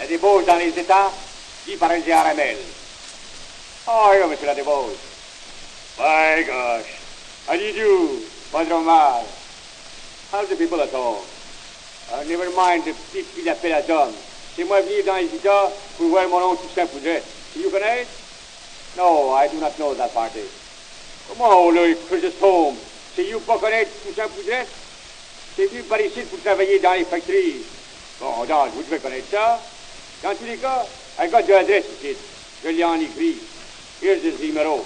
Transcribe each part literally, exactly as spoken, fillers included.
débauche dans les États, dit par un Ramel. Oh, yo, monsieur la débauche. My gosh. How do you do, Padre Omar? How's the people at home? Uh, never mind the petit qu'il appelle à Tom. C'est moi venu dans les États pour voir mon oncle Toussaint Poudrette. Do you connaître? No, I do not know that party. Comment, le Chrysostome? C'est you pas connaître Toussaint Poudrette? C'est venu par ici pour travailler dans les factories. Bon, donc, vous devez connaître ça. Dans tous les cas, I got your address ici. Je l'ai en écrit. Here's the numéro.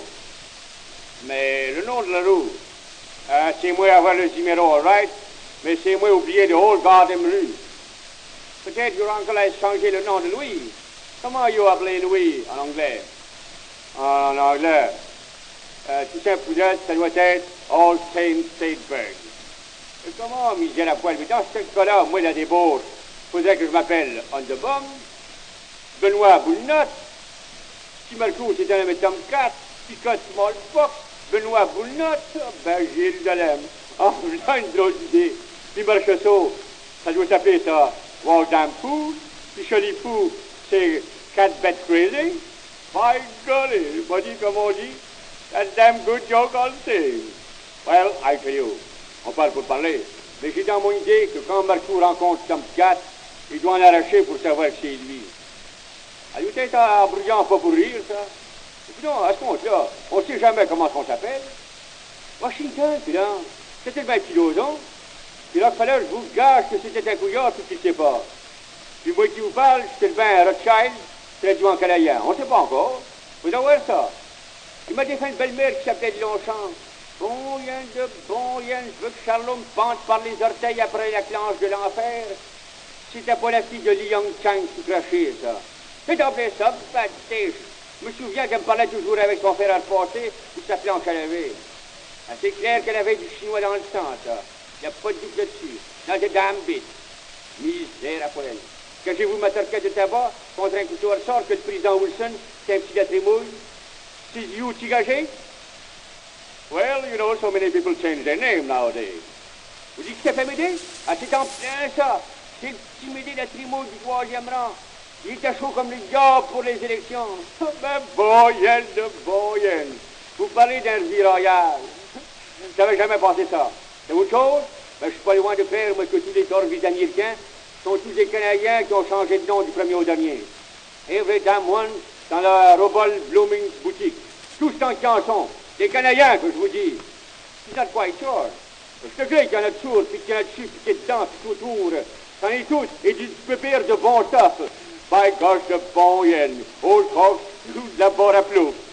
Mais le nom de la rue, euh, c'est moi avoir le numéro, all right? Mais c'est moi oublié de Old Garden rue. Peut-être your uncle a changé le nom de Louis. Comment you appelez Louis en anglais? En anglais. Euh, Toussaint Poudrette, ça doit être Old Saint Saintberg. Et comment, misère à poil? Mais dans ce cas-là, moi, la débauche, faudrait que je m'appelle Underbum, Benoît Boulnotte, si Marco, c'était un Tom quatre, Picotte Smallpox, Benoît Boulnotte, ben, Jérusalem. Ah, oh, j'ai une drôle d'idée. Puis Marchessault, ça doit s'appeler ça, Wild Damn Fool, puis Cholifou, c'est Cat Bet Crazy. My golly, pas dit comme on dit, that damn good joke all the same. Well, I tell you, on parle pour parler, mais j'ai dans mon idée que quand Marco rencontre Tom quatre, il doit en arracher pour savoir que c'est lui. Allez, peut-être en brouillant pas pour rire, ça. Et puis non, à ce compte-là, on ne sait jamais comment on s'appelle. Washington, puis là, c'était le vingt kilos, non? Puis là, il fallait que je vous gâche que c'était un couillard, tout ce qu'il ne sait pas. Puis moi qui vous parle, c'était le vin Rothschild, c'est du en canadien. On ne sait pas encore. Vous allez voir ça. Il m'a défait une belle-mère qui s'appelait Longchamp. Bon yen de bon yen, je veux que Charlot me pente par les orteils après la clanche de l'enfer. C'était pas la fille de Li Young Chang tout craché, ça. C'est en plein ça, bad dish. Je me souviens qu'elle me parlait toujours avec son fer à repasser ou sa planche à laver. C'est clair qu'elle avait du chinois dans le sang, ça. Il n'y a pas de doute là-dessus. Dans des damn bits. Misère à poêle. Cachez-vous ma torquette de tabac contre un couteau à ressort que le président Wilson, c'est un petit la trémouille. C'est you, Tigagé? Well, you know, so many people change their name nowadays. Vous dites que c'est fait m'aider? Ah, c'est en plein ça. C'est le petit Médé la trémouille du troisième rang. Il était chaud comme le diable pour les élections. Ben, boyen de boyen. Vous parlez d'un vie royal. J'avais jamais pensé ça. C'est autre chose? Ben, je suis pas loin de faire, moi, que tous les torvis américains sont tous des Canadiens qui ont changé de nom du premier au dernier. Every damn one dans la Robol Blooming boutique. Tous en chanson. Des Canadiens, que je vous dis. It's not quite sure. Je te dis qu'il y en a toujours, puis qu'il y en a dessus, puis qu'il y a dedans, puis autour. C'en est tous, et du pépère de bon stuff. By gosh, de bon yen. Old folks, tout de la bord à plouc.